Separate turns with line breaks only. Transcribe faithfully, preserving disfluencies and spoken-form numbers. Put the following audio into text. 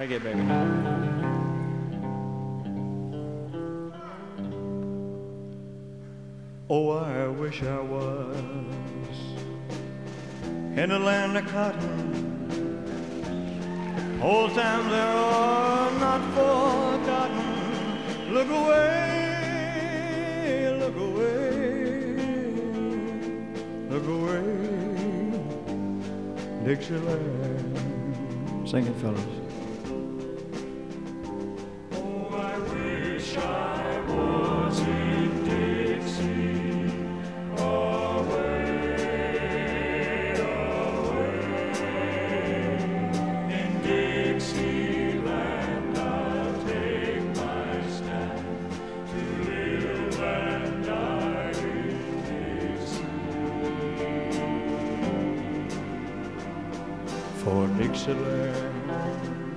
Take it, baby. Oh, I wish I was in the land of cotton. Old times they are not forgotten. Look away, look away, look away, Dixieland. Sing it, fellas.
Oh, I wish I was in Dixie, away, away. In Dixieland I'll take my stand to live and die in Dixie.
For Dixieland